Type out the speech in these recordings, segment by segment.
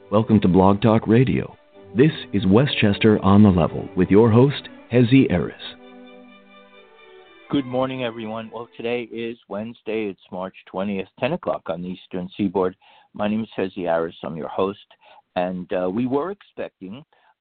Welcome to Blog Talk Radio. This is Westchester on the Level with your host, Hezi Eris. Good morning, everyone. Well, today is Wednesday. It's March 20th, 10 o'clock on the Eastern Seaboard. My name is Hezi Eris. I'm your host. And we were expecting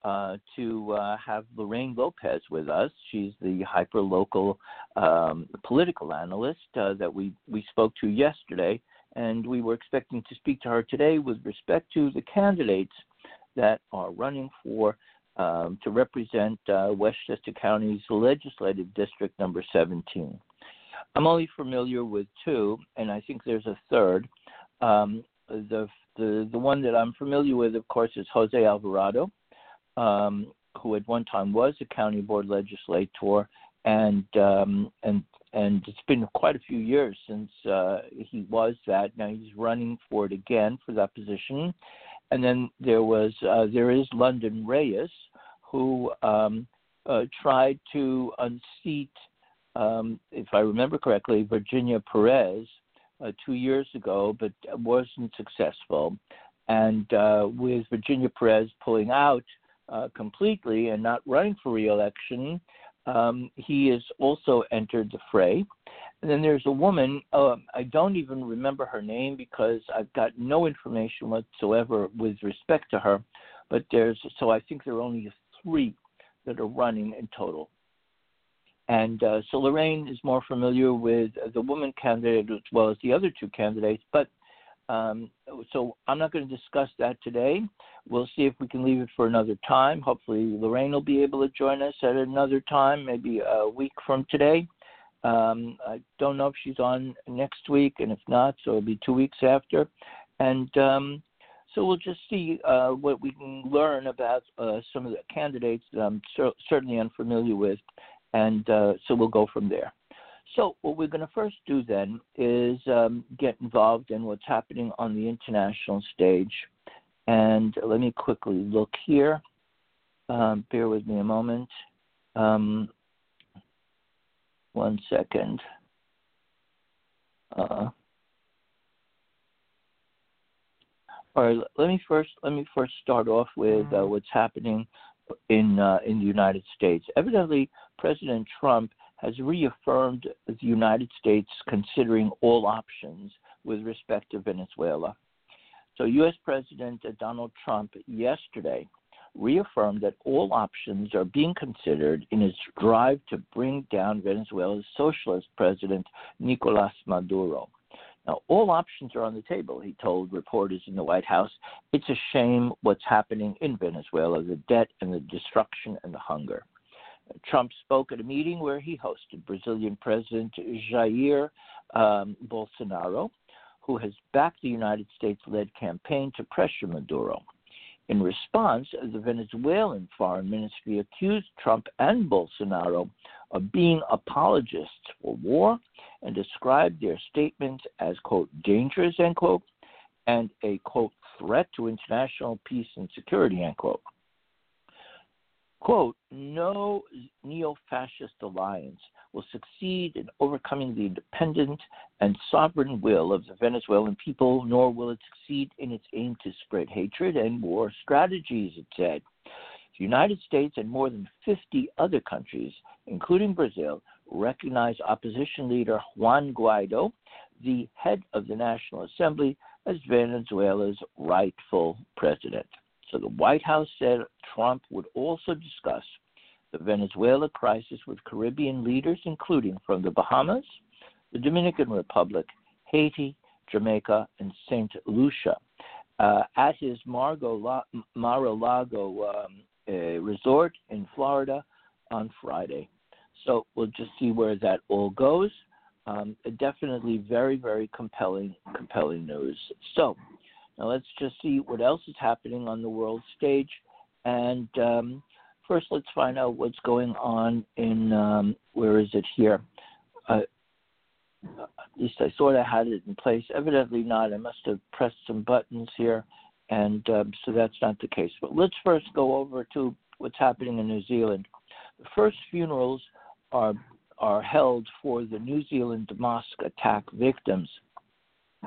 to have Lorraine Lopez with us. She's the hyper-local political analyst that we spoke to yesterday. And we were expecting to speak to her today with respect to the candidates that are running for to represent Westchester County's Legislative District number 17. I'm only familiar with two, and I think there's a third. The one that I'm familiar with, of course, is Jose Alvarado, who at one time was a county board legislator, and it's been quite a few years since he was that. Now he's running for it again for that position. And then there is London Reyes, who tried to unseat, if I remember correctly, Virginia Perez 2 years ago, but wasn't successful. And with Virginia Perez pulling out completely and not running for re-election, he has also entered the fray. And then there's a woman, I don't even remember her name because I've got no information whatsoever with respect to her, but so I think there are only three that are running in total. And so Lorraine is more familiar with the woman candidate as well as the other two candidates, but so I'm not going to discuss that today. We'll see if we can leave it for another time. Hopefully Lorraine will be able to join us at another time, maybe a week from today. I don't know if she's on next week, and if not, so it'll be 2 weeks after. And so we'll just see what we can learn about some of the candidates that I'm certainly unfamiliar with, and so we'll go from there. So what we're going to first do then is get involved in what's happening on the international stage. And let me quickly look here. Bear with me a moment. 1 second. All right. Let me first start off with what's happening in the United States. Evidently, President Trump has reaffirmed the United States considering all options with respect to Venezuela. So U.S. President Donald Trump yesterday reaffirmed that all options are being considered in his drive to bring down Venezuela's socialist president, Nicolas Maduro. Now, all options are on the table, he told reporters in the White House. It's a shame what's happening in Venezuela, the debt and the destruction and the hunger. Trump spoke at a meeting where he hosted Brazilian President Jair Bolsonaro, who has backed the United States-led campaign to pressure Maduro. In response, the Venezuelan Foreign Ministry accused Trump and Bolsonaro of being apologists for war and described their statements as, quote, dangerous, end quote, and a, quote, threat to international peace and security, end quote. Quote, no neo-fascist alliance will succeed in overcoming the independent and sovereign will of the Venezuelan people, nor will it succeed in its aim to spread hatred and war strategies, it said. The United States and more than 50 other countries, including Brazil, recognize opposition leader Juan Guaido, the head of the National Assembly, as Venezuela's rightful president. So the White House said Trump would also discuss the Venezuela crisis with Caribbean leaders, including from the Bahamas, the Dominican Republic, Haiti, Jamaica, and St. Lucia, at his Mar-a-Lago resort in Florida on Friday. So we'll just see where that all goes. Definitely very, very compelling news. So now let's just see what else is happening on the world stage. And first, let's find out what's going on in, where is it here? At least I thought I had it in place. Evidently not. I must have pressed some buttons here, and so that's not the case. But let's first go over to what's happening in New Zealand. The first funerals are held for the New Zealand mosque attack victims.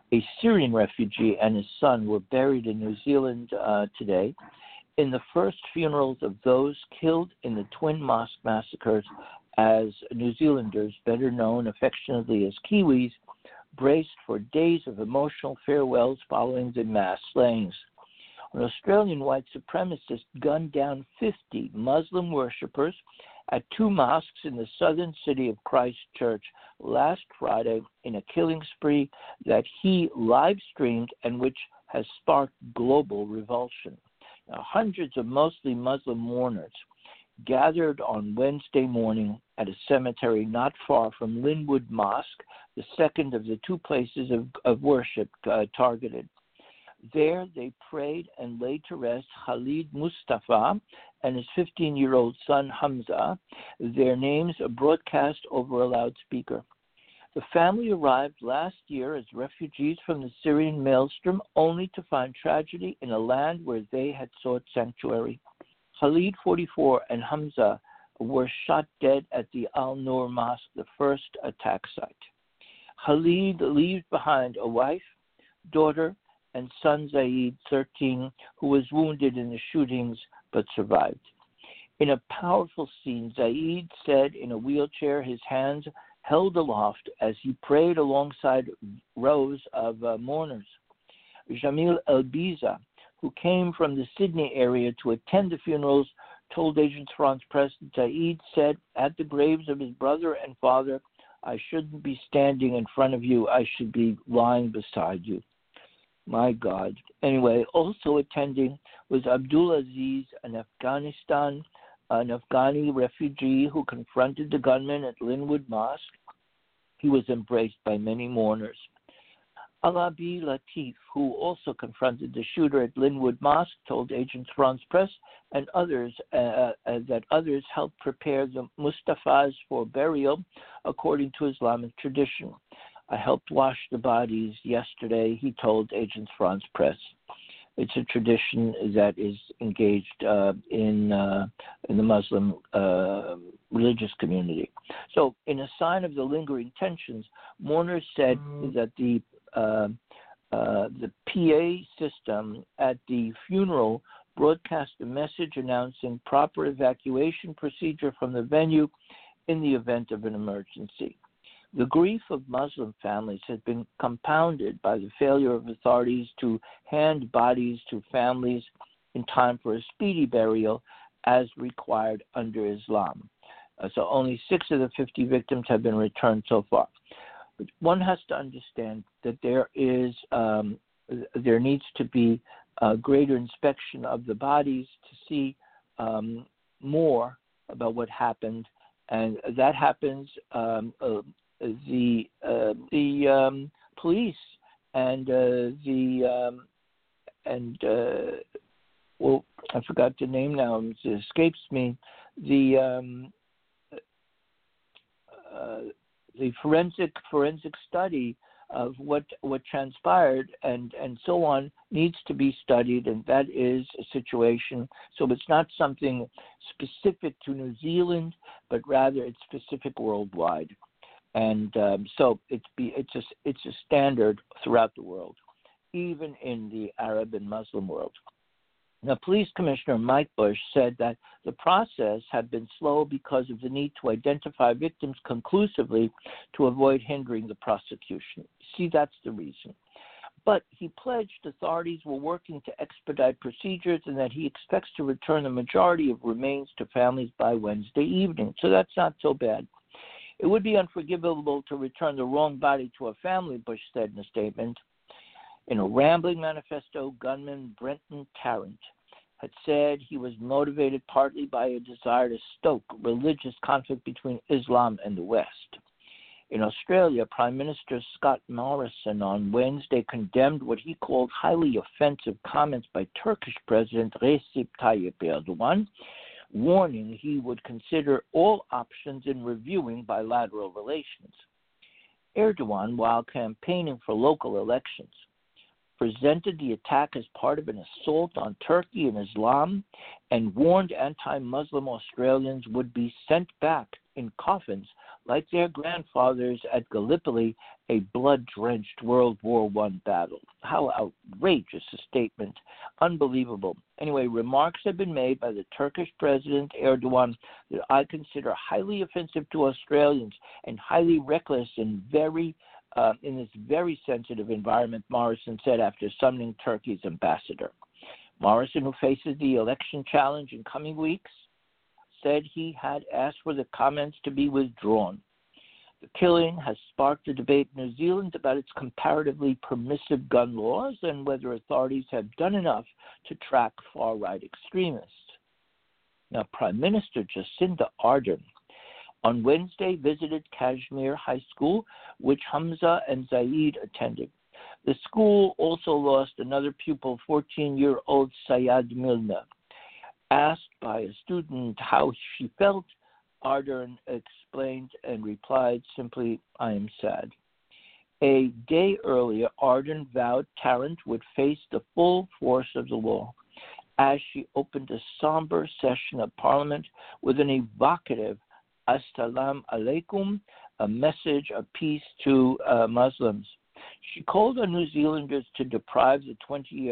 a Syrian refugee, and his son were buried in New Zealand today in the first funerals of those killed in the Twin Mosque massacres, as New Zealanders, better known affectionately as Kiwis, braced for days of emotional farewells following the mass slayings. An Australian white supremacist gunned down 50 Muslim worshippers at two mosques in the southern city of Christchurch last Friday in a killing spree that he live-streamed and which has sparked global revulsion. Now, hundreds of mostly Muslim mourners gathered on Wednesday morning at a cemetery not far from Linwood Mosque, the second of the two places of worship targeted. There they prayed and laid to rest Khalid Mustafa and his 15-year-old son Hamza, their names broadcast over a loudspeaker. The family arrived last year as refugees from the Syrian maelstrom, only to find tragedy in a land where they had sought sanctuary. Khalid, 44, and Hamza were shot dead at the Al-Noor Mosque, the first attack site. Khalid leaves behind a wife, daughter, and son Zaid, 13, who was wounded in the shootings but survived. In a powerful scene, Zaid said in a wheelchair, his hands held aloft as he prayed alongside rows of mourners. Jamil El-Biza, who came from the Sydney area to attend the funerals, told Agence France Presse that Zaid said, "At the graves of his brother and father, I shouldn't be standing in front of you, I should be lying beside you." My God. Anyway, also attending was Abdul Aziz, an Afghani refugee who confronted the gunman at Linwood Mosque. He was embraced by many mourners. Alabi Latif, who also confronted the shooter at Linwood Mosque, told Agence France Presse and others that others helped prepare the Mustafas for burial according to Islamic tradition. I helped wash the bodies yesterday, he told Agence France Presse. It's a tradition that is engaged in the Muslim religious community. So, in a sign of the lingering tensions, mourners said that the PA system at the funeral broadcast a message announcing proper evacuation procedure from the venue in the event of an emergency. The grief of Muslim families has been compounded by the failure of authorities to hand bodies to families in time for a speedy burial as required under Islam. So only 6 of the 50 victims have been returned so far. But one has to understand that there needs to be a greater inspection of the bodies to see more about what happened, and that happens. The police and I forgot the name now. It escapes me. The forensic study of what transpired and so on needs to be studied, and that is a situation. So it's not something specific to New Zealand, but rather it's specific worldwide. And so it's a standard throughout the world, even in the Arab and Muslim world. Now, Police Commissioner Mike Bush said that the process had been slow because of the need to identify victims conclusively to avoid hindering the prosecution. See, that's the reason. But he pledged authorities were working to expedite procedures and that he expects to return the majority of remains to families by Wednesday evening. So that's not so bad. It would be unforgivable to return the wrong body to a family, Bush said in a statement. In a rambling manifesto, gunman Brenton Tarrant had said he was motivated partly by a desire to stoke religious conflict between Islam and the West. In Australia, Prime Minister Scott Morrison on Wednesday condemned what he called highly offensive comments by Turkish President Recep Tayyip Erdogan, warning he would consider all options in reviewing bilateral relations. Erdogan, while campaigning for local elections, presented the attack as part of an assault on Turkey and Islam and warned anti-Muslim Australians would be sent back in coffins like their grandfathers at Gallipoli, a blood-drenched World War I battle. How outrageous a statement. Unbelievable. Anyway, remarks have been made by the Turkish President Erdogan that I consider highly offensive to Australians and highly reckless in this very sensitive environment, Morrison said after summoning Turkey's ambassador. Morrison, who faces the election challenge in coming weeks, said he had asked for the comments to be withdrawn. The killing has sparked a debate in New Zealand about its comparatively permissive gun laws and whether authorities have done enough to track far-right extremists. Now, Prime Minister Jacinda Ardern on Wednesday visited Kashmir High School, which Hamza and Zaid attended. The school also lost another pupil, 14-year-old Sayad Milna. Asked by a student how she felt, Ardern explained and replied simply, "I am sad." A day earlier, Ardern vowed Tarrant would face the full force of the law as she opened a somber session of Parliament with an evocative Assalamu alaikum, a message of peace to Muslims. She called on New Zealanders to deprive the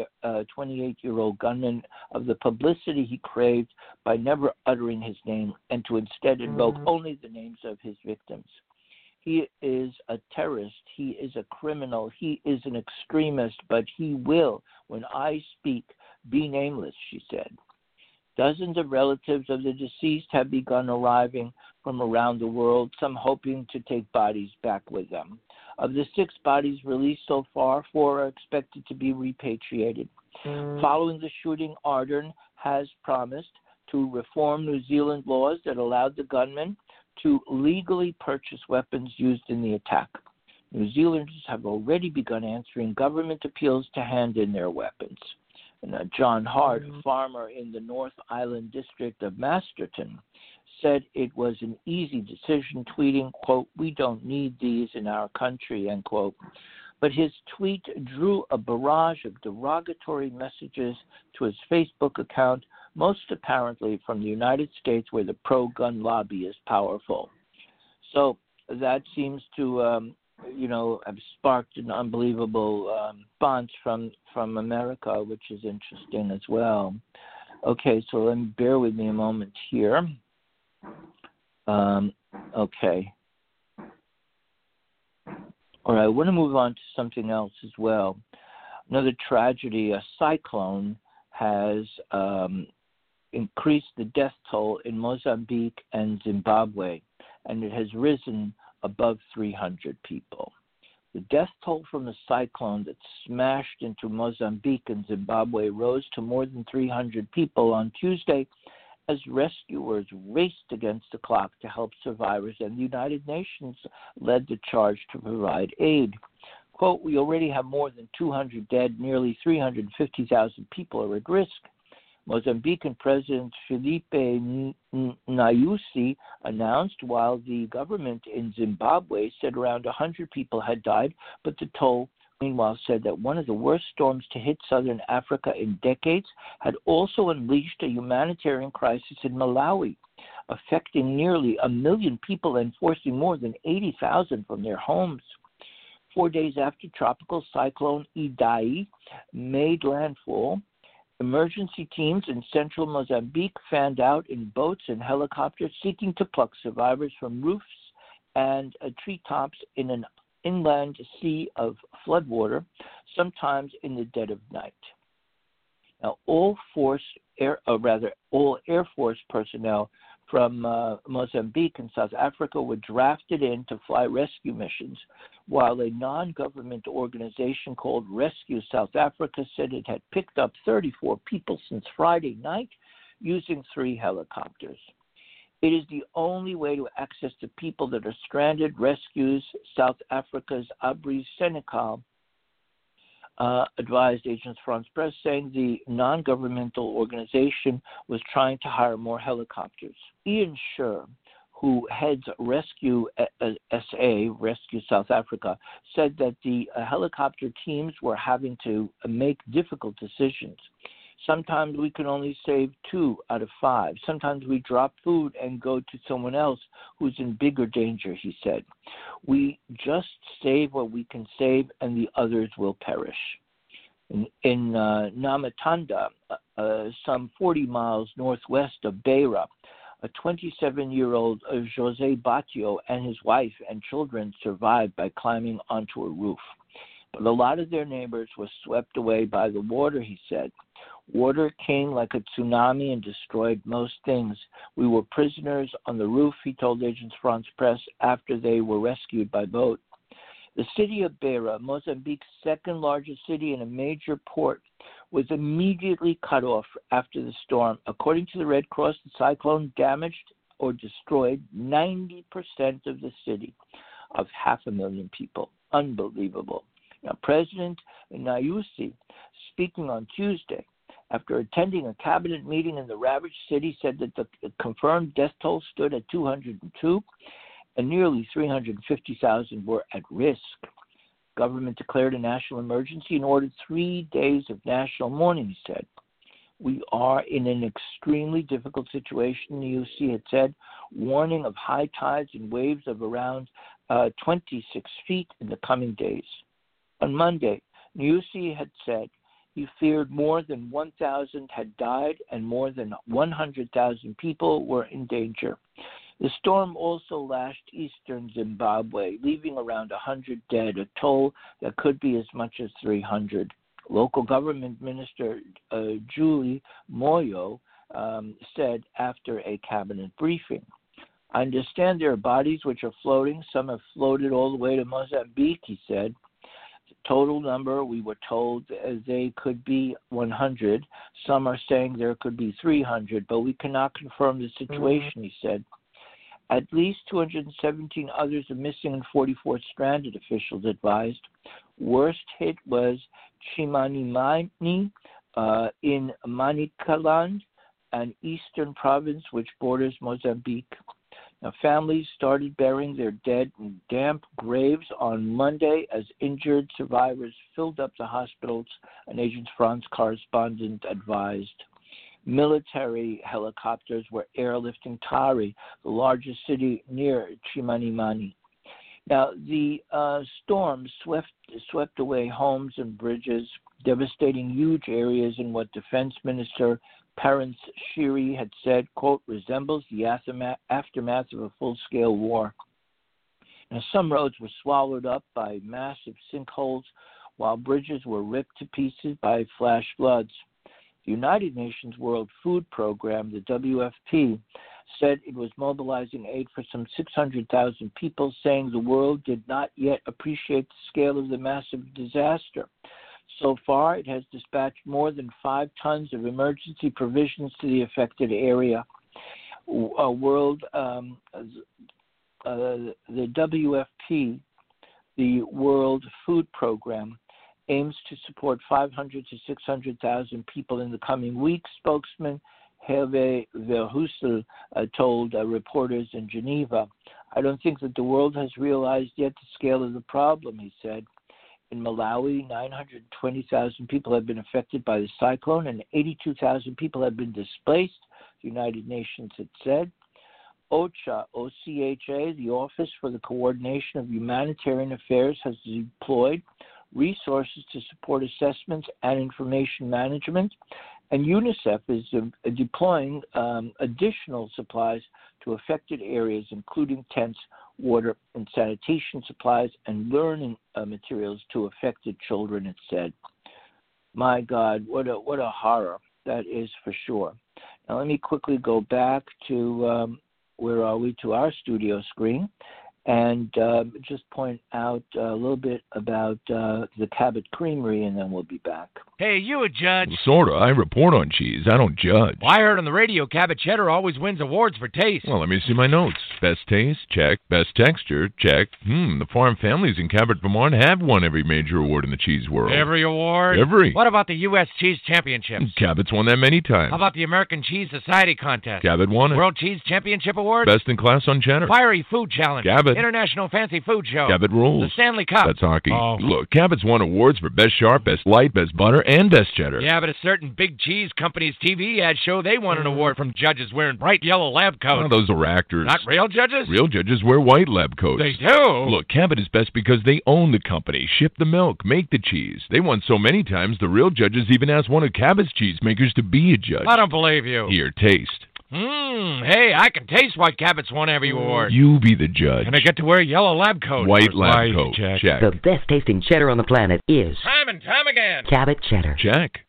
28-year-old gunman of the publicity he craved by never uttering his name and to instead invoke only the names of his victims. He is a terrorist. He is a criminal. He is an extremist, but he will, when I speak, be nameless, she said. Dozens of relatives of the deceased have begun arriving from around the world, some hoping to take bodies back with them. Of the 6 bodies released so far, 4 are expected to be repatriated. Following the shooting, Ardern has promised to reform New Zealand laws that allowed the gunman to legally purchase weapons used in the attack. New Zealanders have already begun answering government appeals to hand in their weapons. And John Hart, a farmer in the North Island district of Masterton, said it was an easy decision, tweeting, quote, "We don't need these in our country," end quote. But his tweet drew a barrage of derogatory messages to his Facebook account, most apparently from the United States, where the pro-gun lobby is powerful. So that seems to, have sparked an unbelievable response from America, which is interesting as well. Okay, so let me bear with me a moment here. Okay. All right, I want to move on to something else as well. Another tragedy, a cyclone has increased the death toll in Mozambique and Zimbabwe, and it has risen above 300 people. The death toll from the cyclone that smashed into Mozambique and Zimbabwe rose to more than 300 people on Tuesday as rescuers raced against the clock to help survivors, and the United Nations led the charge to provide aid. Quote, "We already have more than 200 dead, nearly 350,000 people are at risk." Mozambican President Filipe Nyusi announced, while the government in Zimbabwe said around 100 people had died, but the toll, meanwhile, said that one of the worst storms to hit southern Africa in decades had also unleashed a humanitarian crisis in Malawi, affecting nearly 1 million people and forcing more than 80,000 from their homes. 4 days after Tropical Cyclone Idai made landfall, emergency teams in central Mozambique fanned out in boats and helicopters seeking to pluck survivors from roofs and treetops in an inland sea of floodwater, sometimes in the dead of night. Now, all Air Force personnel from Mozambique and South Africa were drafted in to fly rescue missions, while a non-government organization called Rescue South Africa said it had picked up 34 people since Friday night using 3 helicopters. It is the only way to access the people that are stranded, rescues South Africa's Abri Senecal advised Agence France Presse, saying the non-governmental organization was trying to hire more helicopters. Ian Scher, who heads Rescue SA, Rescue South Africa, said that the helicopter teams were having to make difficult decisions. Sometimes we can only save 2 out of 5. Sometimes we drop food and go to someone else who's in bigger danger, he said. We just save what we can save, and the others will perish. In Namatanda, some 40 miles northwest of Beira, a 27-year-old Jose Batio and his wife and children survived by climbing onto a roof. But a lot of their neighbors were swept away by the water, he said. Water came like a tsunami and destroyed most things. We were prisoners on the roof, he told Agence France Presse, after they were rescued by boat. The city of Beira, Mozambique's second largest city and a major port, was immediately cut off after the storm. According to the Red Cross, the cyclone damaged or destroyed 90% of the city of 500,000 people. Unbelievable. Now, President Nyusi, speaking on Tuesday, after attending a cabinet meeting in the ravaged city, said that the confirmed death toll stood at 202 and nearly 350,000 were at risk. Government declared a national emergency and ordered 3 days of national mourning, he said. We are in an extremely difficult situation, Nyusi had said, warning of high tides and waves of around 26 feet in the coming days. On Monday, Nyusi had said he feared more than 1,000 had died and more than 100,000 people were in danger. The storm also lashed eastern Zimbabwe, leaving around 100 dead, a toll that could be as much as 300. Local government minister Julie Moyo said after a cabinet briefing. I understand there are bodies which are floating. Some have floated all the way to Mozambique, he said. The total number, we were told they could be 100. Some are saying there could be 300, but we cannot confirm the situation, he said. At least 217 others are missing and 44 stranded, officials advised. Worst hit was Chimanimani in Manicaland, an eastern province which borders Mozambique. Now, families started burying their dead in damp graves on Monday as injured survivors filled up the hospitals, an Agence France correspondent advised. Military helicopters were airlifting Tari, the largest city near Chimanimani. Now, the storm swept away homes and bridges, devastating huge areas in what Defense Minister Parents Shiri had said, quote, resembles the aftermath of a full-scale war. Now, some roads were swallowed up by massive sinkholes, while bridges were ripped to pieces by flash floods. The United Nations World Food Program, the WFP, said it was mobilizing aid for some 600,000 people, saying the world did not yet appreciate the scale of the massive disaster. So far, it has dispatched more than 5 tons of emergency provisions to the affected area. The WFP, the World Food Program, aims to support 500 to 600,000 people in the coming weeks, spokesman Hervé Verheussel told reporters in Geneva. I don't think that the world has realized yet the scale of the problem, he said. In Malawi, 920,000 people have been affected by the cyclone and 82,000 people have been displaced, the United Nations had said. OCHA, O-C-H-A, the Office for the Coordination of Humanitarian Affairs, has deployed resources to support assessments and information management, and UNICEF is deploying additional supplies to affected areas, including tents, water and sanitation supplies, and learning materials to affected children, it said. My God, what a horror that is for sure. Now let me quickly go back to, where are we, to our studio screen, and just point out a little bit about the Cabot Creamery, and then we'll be back. Hey, you a judge? Sorta. I report on cheese. I don't judge. Well, I heard on the radio Cabot Cheddar always wins awards for taste. Well, let me see my notes. Best taste? Check. Best texture? Check. The farm families in Cabot, Vermont have won every major award in the cheese world. Every award? Every. What about the U.S. Cheese Championships? Cabot's won that many times. How about the American Cheese Society Contest? Cabot won it. World Cheese Championship Award? Best in class on cheddar. Fiery Food Challenge. Cabot. International Fancy Food Show. Cabot rules. The Stanley Cup. That's hockey. Oh. Look, Cabot's won awards for best sharp, best light, best butter, and Best Cheddar. Yeah, but a certain big cheese company's TV ads show they won an award from judges wearing bright yellow lab coats. Oh, those are actors. Not real judges? Real judges wear white lab coats. They do? Look, Cabot is best because they own the company, ship the milk, make the cheese. They won so many times, the real judges even asked one of Cabot's cheesemakers to be a judge. I don't believe you. Here, taste. Hey, I can taste why Cabot's won every award. You be the judge. Can I get to wear a yellow lab coat? White lab coat. Check. The best tasting cheddar on the planet is Time and time again. Cabot Cheddar. Check.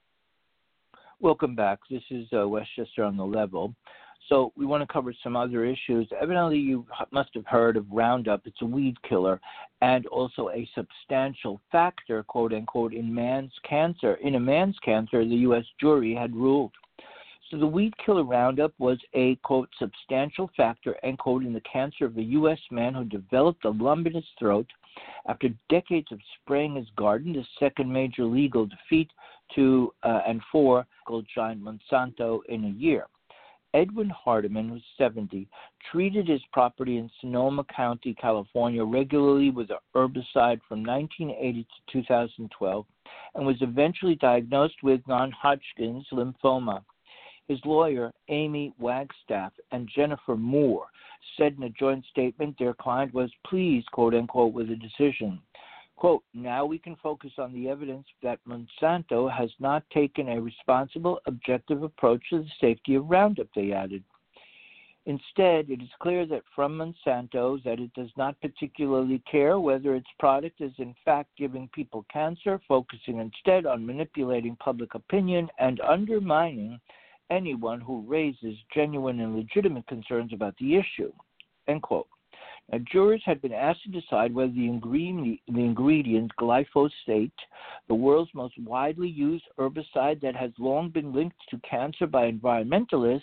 Welcome back. This is Westchester on the Level. So we want to cover some other issues. Evidently, you must have heard of Roundup. It's a weed killer and also a substantial factor, quote unquote, in man's cancer. In a man's cancer, the U.S. jury had ruled. So the weed killer Roundup was a, quote, substantial factor, end quote, in the cancer of a U.S. man who developed a lump in his throat after decades of spraying his garden, the second major legal defeat to and for gold giant Monsanto in a year. Edwin Hardeman, who's 70, treated his property in Sonoma County, California, regularly with an herbicide from 1980 to 2012 and was eventually diagnosed with non-Hodgkin's lymphoma. His lawyer, Amy Wagstaff, and Jennifer Moore said in a joint statement their client was pleased, quote unquote, with the decision. Quote, now we can focus on the evidence that Monsanto has not taken a responsible, objective approach to the safety of Roundup, they added. Instead, it is clear that from Monsanto that it does not particularly care whether its product is in fact giving people cancer, focusing instead on manipulating public opinion and undermining anyone who raises genuine and legitimate concerns about the issue, end quote. Now, jurors had been asked to decide whether the ingredient glyphosate, the world's most widely used herbicide that has long been linked to cancer by environmentalists,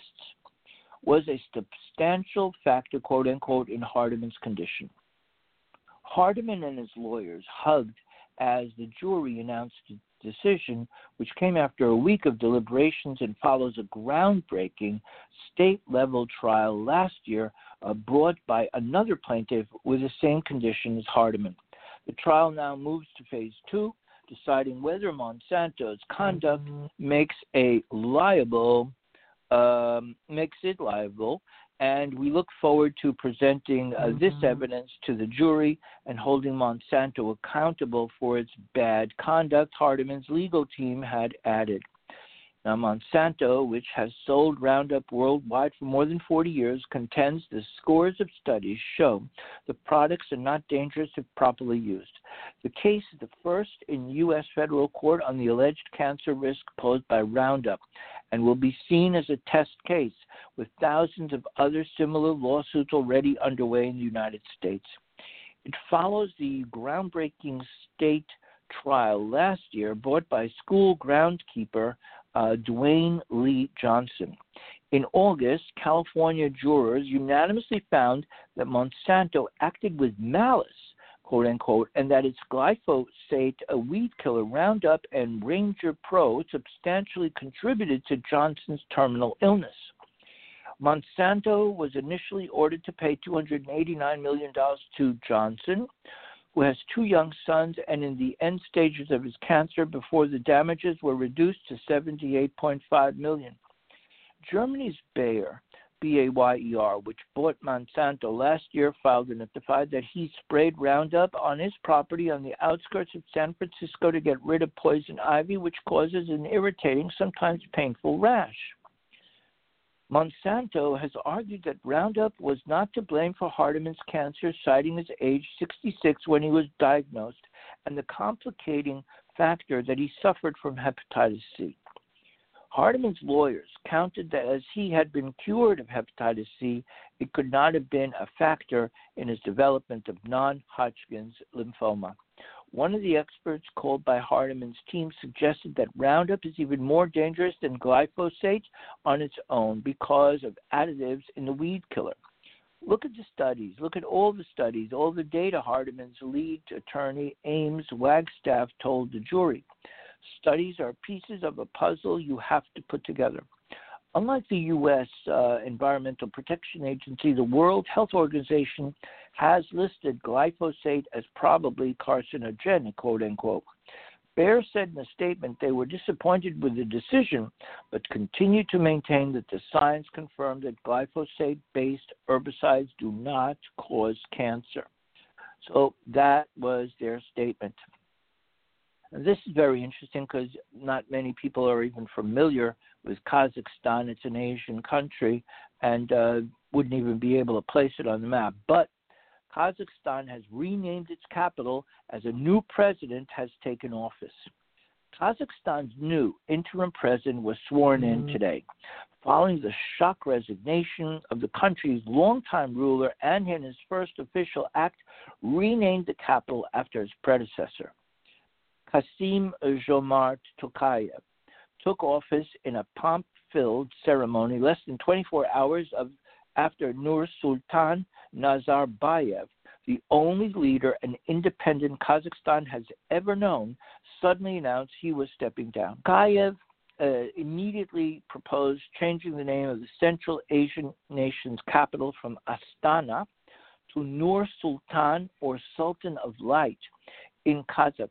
was a substantial factor, quote unquote, in Hardeman's condition. Hardeman and his lawyers hugged as the jury announced the decision, which came after a week of deliberations and follows a groundbreaking state-level trial last year brought by another plaintiff with the same condition as Hardeman. The trial now moves to phase 2, deciding whether Monsanto's conduct makes it liable, and we look forward to presenting this evidence to the jury and holding Monsanto accountable for its bad conduct, Hardeman's legal team had added. Now, Monsanto, which has sold Roundup worldwide for more than 40 years, contends the scores of studies show the products are not dangerous if properly used. The case is the first in U.S. federal court on the alleged cancer risk posed by Roundup and will be seen as a test case, with thousands of other similar lawsuits already underway in the United States. It follows the groundbreaking state trial last year brought by school groundskeeper Dwayne Lee Johnson. In August, California jurors unanimously found that Monsanto acted with malice, quote unquote, and that its glyphosate, a weed killer Roundup, and Ranger Pro substantially contributed to Johnson's terminal illness. Monsanto was initially ordered to pay $289 million to Johnson, who has 2 young sons and in the end stages of his cancer, before the damages were reduced to $78.5 million. Germany's Bayer, B-A-Y-E-R, which bought Monsanto last year, filed and notified that he sprayed Roundup on his property on the outskirts of San Francisco to get rid of poison ivy, which causes an irritating, sometimes painful rash. Monsanto has argued that Roundup was not to blame for Hardeman's cancer, citing his age 66 when he was diagnosed, and the complicating factor that he suffered from hepatitis C. Hardeman's lawyers counted that as he had been cured of hepatitis C, it could not have been a factor in his development of non-Hodgkin's lymphoma. One of the experts called by Hardeman's team suggested that Roundup is even more dangerous than glyphosate on its own because of additives in the weed killer. Look at the studies. Look at all the studies, all the data Hardeman's lead attorney, Ames Wagstaff, told the jury. Studies are pieces of a puzzle you have to put together. Unlike the U.S. Environmental Protection Agency, the World Health Organization has listed glyphosate as probably carcinogenic, quote unquote. Bayer said in a statement they were disappointed with the decision, but continued to maintain that the science confirmed that glyphosate-based herbicides do not cause cancer. So that was their statement. And this is very interesting because not many people are even familiar with Kazakhstan. It's an Asian country and wouldn't even be able to place it on the map. But Kazakhstan has renamed its capital as a new president has taken office. Kazakhstan's new interim president was sworn in today, following the shock resignation of the country's longtime ruler, and in his first official act, renamed the capital after his predecessor. Kassym-Jomart Tokayev took office in a pomp-filled ceremony less than 24 hours after Nur-Sultan Nazarbayev, the only leader an independent Kazakhstan has ever known, suddenly announced he was stepping down. Tokayev immediately proposed changing the name of the Central Asian nation's capital from Astana to Nur-Sultan, or Sultan of Light, in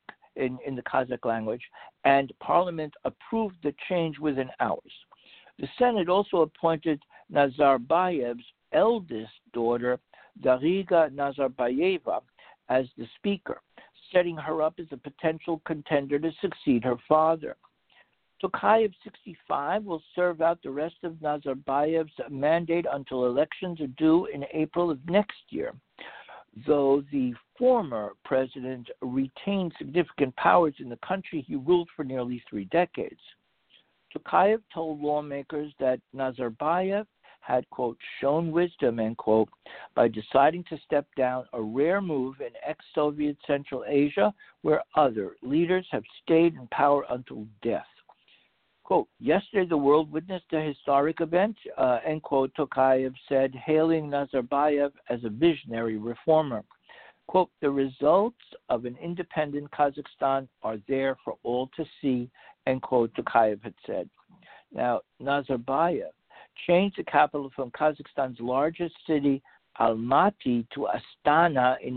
the Kazakh language, and Parliament approved the change within hours. The Senate also appointed Nazarbayev's eldest daughter, Dariga Nazarbayeva, as the speaker, setting her up as a potential contender to succeed her father. Tokayev, 65, will serve out the rest of Nazarbayev's mandate until elections are due in April of next year. Though the former president retained significant powers in the country, he ruled for nearly 3 decades. Tokayev told lawmakers that Nazarbayev had, quote, shown wisdom, end quote, by deciding to step down, a rare move in ex-Soviet Central Asia, where other leaders have stayed in power until death. Quote, yesterday the world witnessed a historic event, end quote, Tokayev said, hailing Nazarbayev as a visionary reformer. Quote, the results of an independent Kazakhstan are there for all to see, end quote, Tokayev had said. Now, Nazarbayev changed the capital from Kazakhstan's largest city, Almaty, to Astana in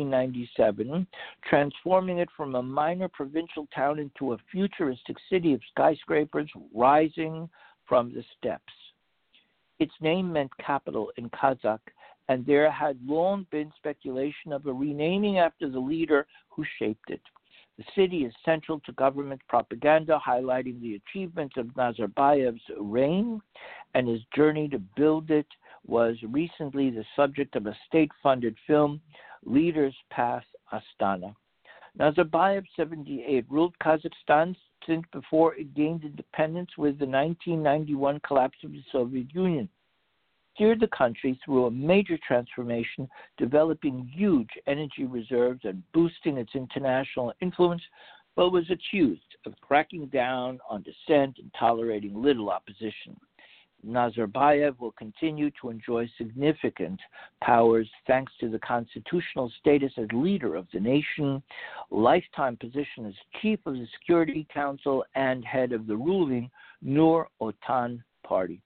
1997, transforming it from a minor provincial town into a futuristic city of skyscrapers rising from the steppes. Its name meant capital in Kazakh, and there had long been speculation of a renaming after the leader who shaped it. The city is central to government propaganda, highlighting the achievements of Nazarbayev's reign, and his journey to build it was recently the subject of a state-funded film, Leaders Path Astana. Nazarbayev, 78, ruled Kazakhstan since before it gained independence with the 1991 collapse of the Soviet Union. Steered the country through a major transformation, developing huge energy reserves and boosting its international influence, but was accused of cracking down on dissent and tolerating little opposition. Nazarbayev will continue to enjoy significant powers thanks to the constitutional status as leader of the nation, lifetime position as chief of the Security Council, and head of the ruling Nur-Otan party.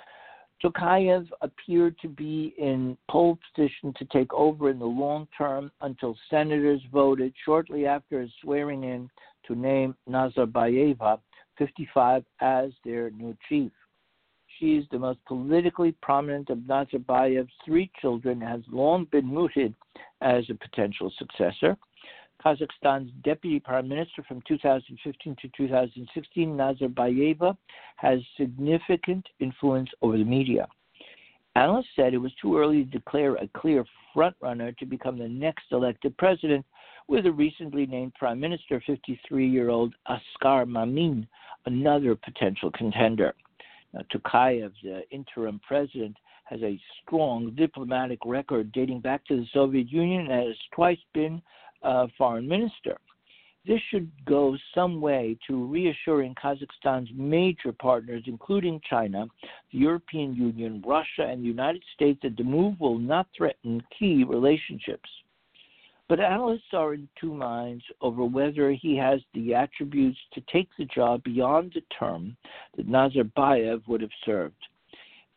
Tokayev appeared to be in pole position to take over in the long term until senators voted shortly after his swearing in to name Nazarbayeva, 55, as their new chief. She is the most politically prominent of Nazarbayev's 3 children, has long been mooted as a potential successor. Kazakhstan's deputy prime minister from 2015 to 2016, Nazarbayeva, has significant influence over the media. Analysts said it was too early to declare a clear frontrunner to become the next elected president, with a recently named prime minister, 53-year-old Askar Mamin, another potential contender. Now, Tokayev, the interim president, has a strong diplomatic record dating back to the Soviet Union and has twice been foreign minister. This should go some way to reassuring Kazakhstan's major partners, including China, the European Union, Russia, and the United States, that the move will not threaten key relationships. But analysts are in 2 minds over whether he has the attributes to take the job beyond the term that Nazarbayev would have served.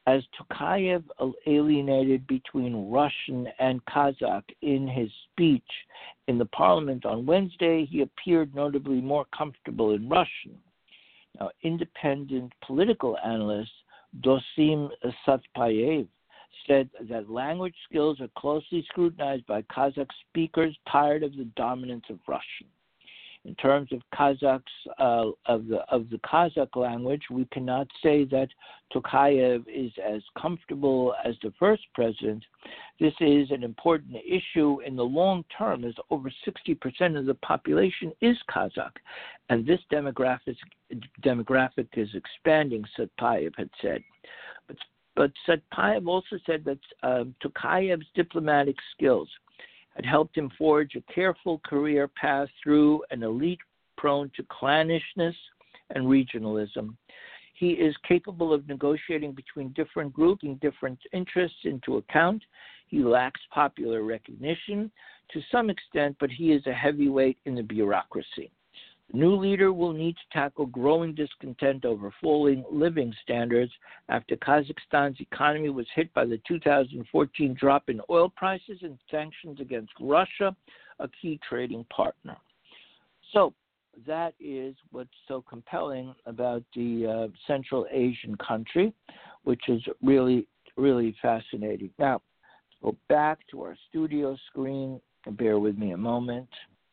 as Tokayev alienated between Russian and Kazakh in his speech in the parliament on Wednesday, he appeared notably more comfortable in Russian. Now, independent political analyst Dosim Satpayev said that language skills are closely scrutinized by Kazakh speakers tired of the dominance of Russian. In terms of Kazakhs of the Kazakh language, we cannot say that Tokayev is as comfortable as the first president. This is an important issue in the long term, as over 60% of the population is Kazakh, and this demographic is expanding, Satpayev had said. But Satpayev also said that Tokayev's diplomatic skills had helped him forge a careful career path through an elite prone to clannishness and regionalism. He is capable of negotiating between different groups and different interests into account. He lacks popular recognition to some extent, but he is a heavyweight in the bureaucracy. The new leader will need to tackle growing discontent over falling living standards after Kazakhstan's economy was hit by the 2014 drop in oil prices and sanctions against Russia, a key trading partner. So that is what's so compelling about the Central Asian country, which is really, really fascinating. Now, go back to our studio screen and bear with me a moment.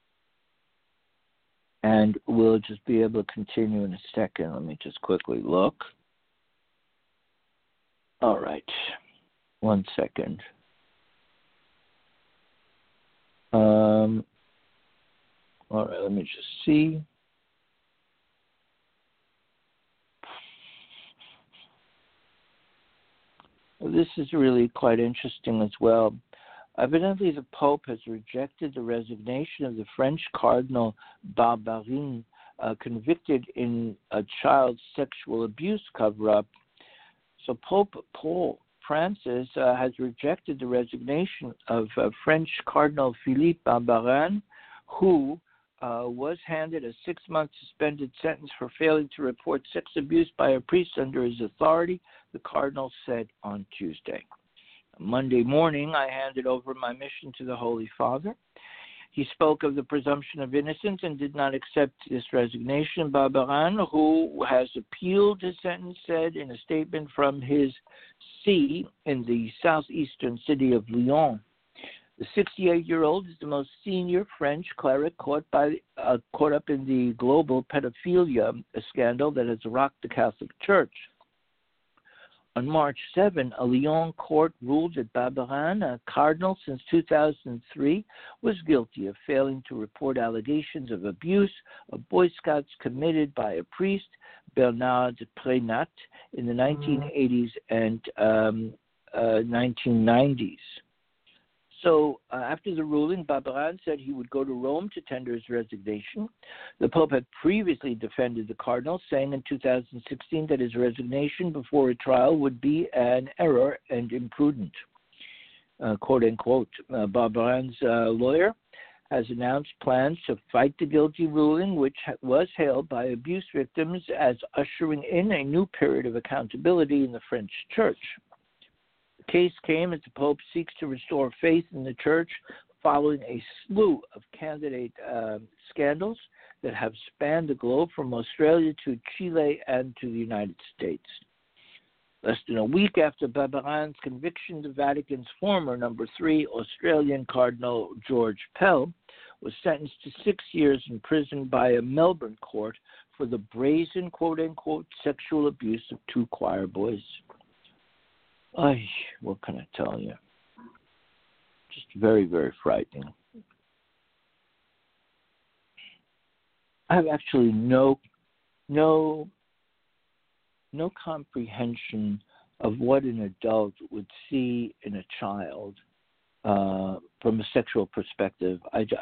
And we'll just be able to continue in a second. Let me just quickly look. All right. 1 second. All right, let me just see. This is really quite interesting as well. Evidently, the Pope has rejected the resignation of the French Cardinal Barbarin, convicted in a child sexual abuse cover-up. So Pope Francis has rejected the resignation of French Cardinal Philippe Barbarin, who was handed a 6-month suspended sentence for failing to report sex abuse by a priest under his authority, the Cardinal said on Tuesday. Monday morning, I handed over my mission to the Holy Father. He spoke of the presumption of innocence and did not accept this resignation. Barbarin, who has appealed his sentence, said in a statement from his see in the southeastern city of Lyon. The 68-year-old is the most senior French cleric caught up in the global pedophilia scandal that has rocked the Catholic Church. On March 7, a Lyon court ruled that Barbarin, a cardinal since 2003, was guilty of failing to report allegations of abuse of Boy Scouts committed by a priest, Bernard Prénat, in the 1980s and 1990s. So after the ruling, Barbarin said he would go to Rome to tender his resignation. The Pope had previously defended the cardinal, saying in 2016 that his resignation before a trial would be an error and imprudent. Quote unquote. Barbarin's lawyer has announced plans to fight the guilty ruling, which was hailed by abuse victims as ushering in a new period of accountability in the French Church. The case came as the Pope seeks to restore faith in the Church following a slew of candidate scandals that have spanned the globe from Australia to Chile and to the United States. Less than a week after Barbarin's conviction, the Vatican's former number 3 Australian Cardinal George Pell was sentenced to 6 years in prison by a Melbourne court for the brazen, quote-unquote, sexual abuse of 2 choir boys. What can I tell you? Just very, very frightening. I have actually no comprehension of what an adult would see in a child from a sexual perspective.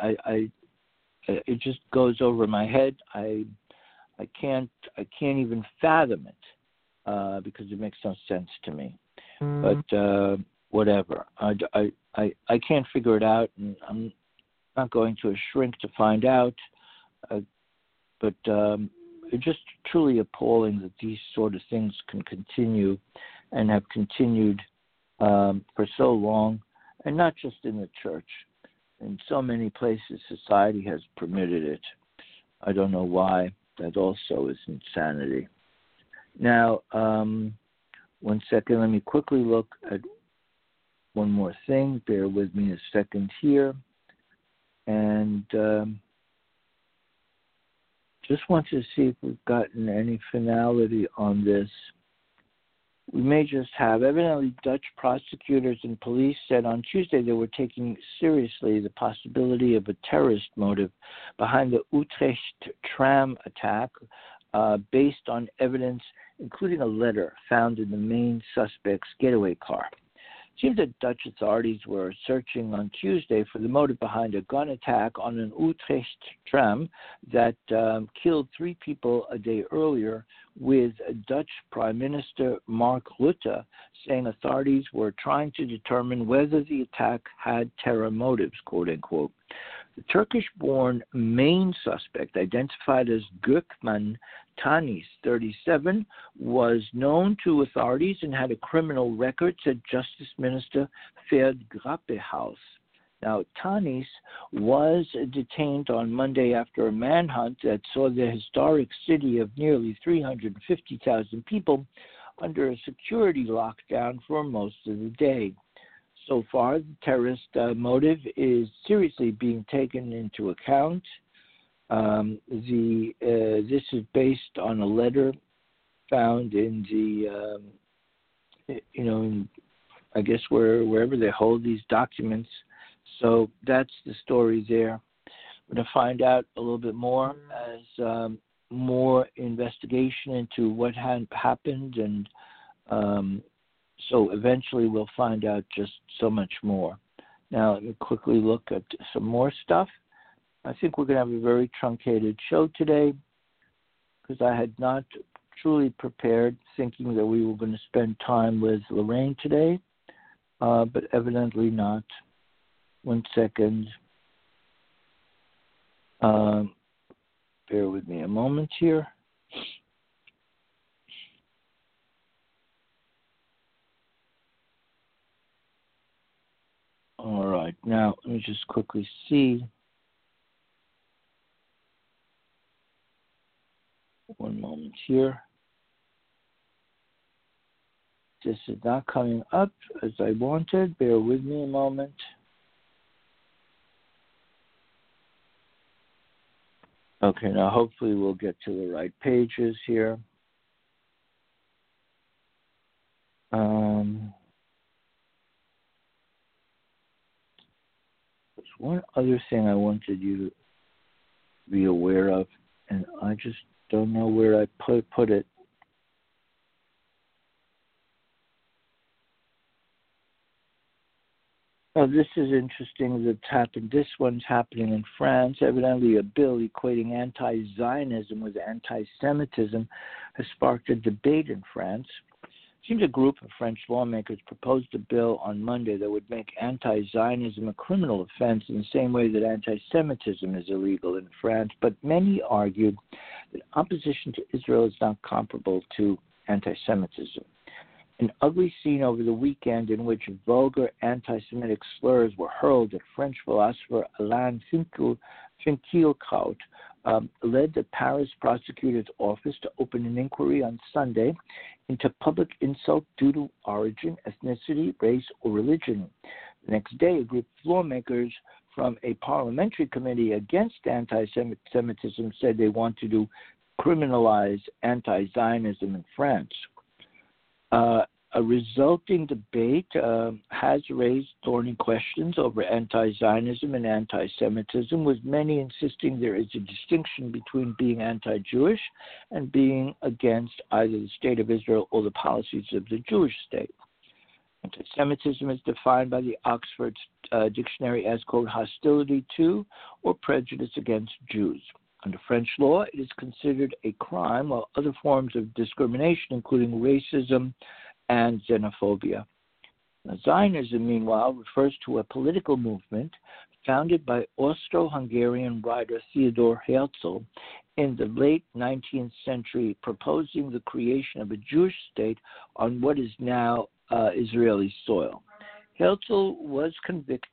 It just goes over my head. I can't even fathom it because it makes no sense to me. But whatever. I can't figure it out, and I'm not going to a shrink to find out. But just truly appalling that these sort of things can continue and have continued for so long, and not just in the church. In so many places, society has permitted it. I don't know why. That also is insanity. Now, 1 second. Let me quickly look at one more thing. Bear with me a second here. And just want to see if we've gotten any finality on this. We may just have. Evidently, Dutch prosecutors and police said on Tuesday they were taking seriously the possibility of a terrorist motive behind the Utrecht tram attack based on evidence, including a letter found in the main suspect's getaway car. It seems that Dutch authorities were searching on Tuesday for the motive behind a gun attack on an Utrecht tram that killed 3 people a day earlier, with Dutch Prime Minister Mark Rutte saying authorities were trying to determine whether the attack had terror motives, quote unquote. The Turkish-born main suspect, identified as Gökmen Tanis, 37, was known to authorities and had a criminal record, said Justice Minister Ferd Grapperhaus. Now, Tanis was detained on Monday after a manhunt that saw the historic city of nearly 350,000 people under a security lockdown for most of the day. So far, the terrorist motive is seriously being taken into account. This is based on a letter found in I guess wherever they hold these documents. So that's the story there. We're going to find out a little bit more as more investigation into what happened, and so eventually we'll find out just so much more. Now let me quickly look at some more stuff. I think we're going to have a very truncated show today because I had not truly prepared, thinking that we were going to spend time with Lorraine today, but evidently not. 1 second. Bear with me a moment here. All right. Now, let me just quickly see. 1 moment here. This is not coming up as I wanted. Bear with me a moment. Okay, now hopefully we'll get to the right pages here. There's one other thing I wanted you to be aware of, and I just don't know where I put it. Oh, this is interesting that's happened. This one's happening in France. Evidently, a bill equating anti-Zionism with anti-Semitism has sparked a debate in France. It seems a group of French lawmakers proposed a bill on Monday that would make anti-Zionism a criminal offense in the same way that anti-Semitism is illegal in France. But many argued that opposition to Israel is not comparable to anti-Semitism. An ugly scene over the weekend in which vulgar anti-Semitic slurs were hurled at French philosopher Alain Finkielkraut led the Paris prosecutor's office to open an inquiry on Sunday into public insult due to origin, ethnicity, race, or religion. The next day, a group of lawmakers from a parliamentary committee against anti-Semitism said they wanted to criminalize anti-Zionism in France. A resulting debate has raised thorny questions over anti-Zionism and anti-Semitism, with many insisting there is a distinction between being anti-Jewish and being against either the state of Israel or the policies of the Jewish state. Anti-Semitism is defined by the Oxford Dictionary as, quote, hostility to or prejudice against Jews. Under French law, it is considered a crime, while other forms of discrimination, including racism and xenophobia. Now, Zionism, meanwhile, refers to a political movement founded by Austro-Hungarian writer Theodor Herzl in the late 19th century, proposing the creation of a Jewish state on what is now Israeli soil. Herzl was convinced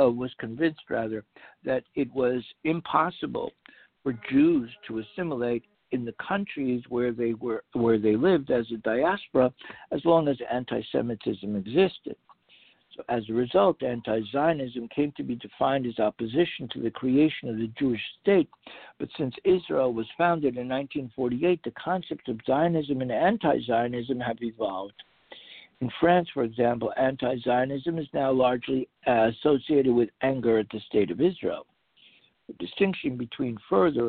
that it was impossible for Jews to assimilate in the countries where they lived as a diaspora, as long as anti-Semitism existed. So as a result, anti-Zionism came to be defined as opposition to the creation of the Jewish state. But since Israel was founded in 1948, the concepts of Zionism and anti-Zionism have evolved. In France, for example, anti-Zionism is now largely associated with anger at the state of Israel. The distinction became further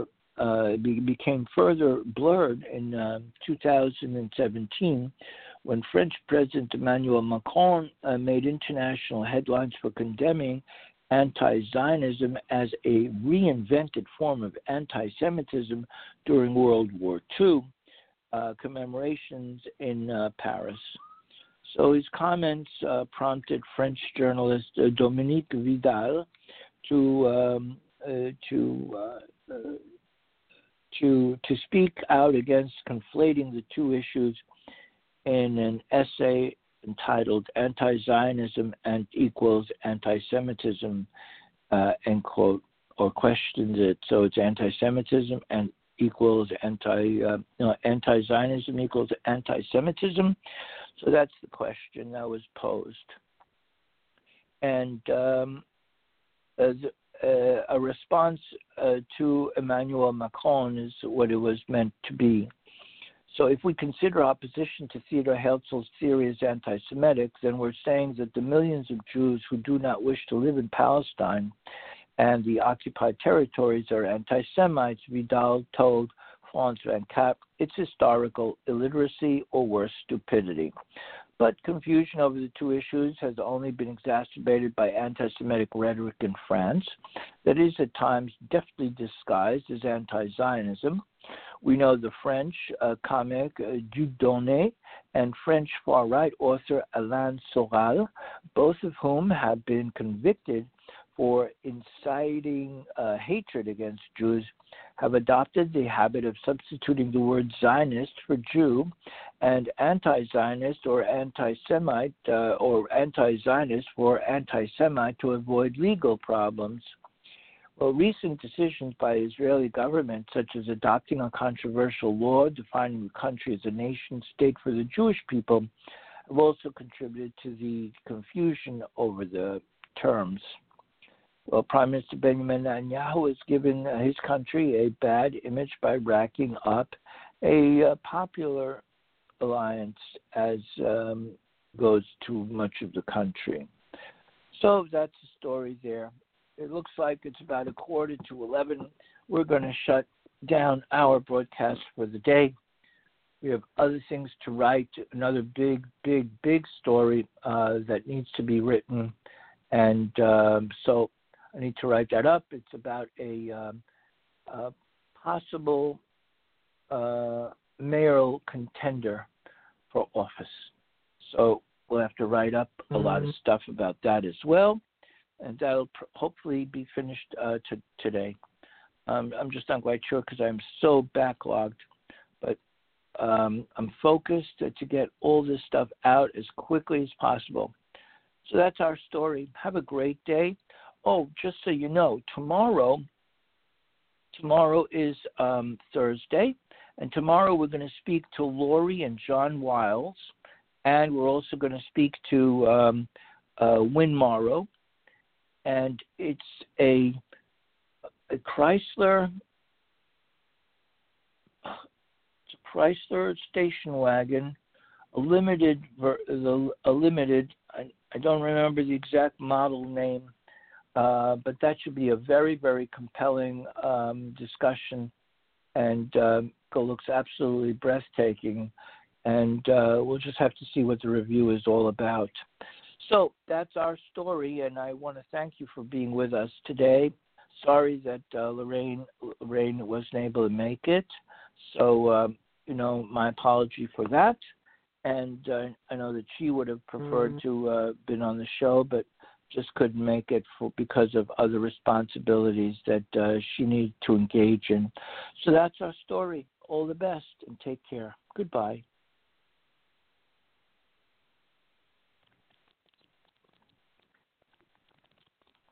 blurred in 2017 when French President Emmanuel Macron made international headlines for condemning anti-Zionism as a reinvented form of anti-Semitism during World War II commemorations in Paris. So his comments prompted French journalist Dominique Vidal to speak out against conflating the two issues in an essay entitled "Anti-Zionism and Equals Anti-Semitism," end quote, or questions it. So it's anti-Semitism and equals anti-Zionism equals anti-Semitism. So that's the question that was posed. And a response to Emmanuel Macron is what it was meant to be. So if we consider opposition to Theodor Herzl's theory as anti-Semitic, then we're saying that the millions of Jews who do not wish to live in Palestine and the occupied territories are anti-Semites. Vidal told France 24, it's historical illiteracy or worse, stupidity. But confusion over the two issues has only been exacerbated by anti-Semitic rhetoric in France that is at times deftly disguised as anti-Zionism. We know the French comic Dieudonné and French far-right author Alain Soral, both of whom have been convicted for inciting hatred against Jews, have adopted the habit of substituting the word Zionist for Jew and anti-Zionist or anti-Semite or anti-Zionist for anti-Semite to avoid legal problems. Well, recent decisions by the Israeli government, such as adopting a controversial law defining the country as a nation state for the Jewish people, have also contributed to the confusion over the terms. Well, Prime Minister Benjamin Netanyahu has given his country a bad image by racking up a popular alliance as goes to much of the country. So that's the story there. It looks like it's about 11:15. We're going to shut down our broadcast for the day. We have other things to write, another big story that needs to be written. And so I need to write that up. It's about a possible mayoral contender for office. So we'll have to write up a lot of stuff about that as well. And that'll hopefully be finished today. I'm just not quite sure because I'm so backlogged. But I'm focused to get all this stuff out as quickly as possible. So that's our story. Have a great day. Oh, just so you know, tomorrow is Thursday, and tomorrow we're going to speak to Lori and John Wiles, and we're also going to speak to Win Morrow, and it's a Chrysler station wagon, a limited. I don't remember the exact model name. But that should be a very, very compelling discussion, and looks absolutely breathtaking. And we'll just have to see what the review is all about. So that's our story, and I want to thank you for being with us today. Sorry that Lorraine wasn't able to make it. So, my apology for that. And I know that she would have preferred to been on the show, but just couldn't make it because of other responsibilities that she needed to engage in. So that's our story. All the best and take care. Goodbye.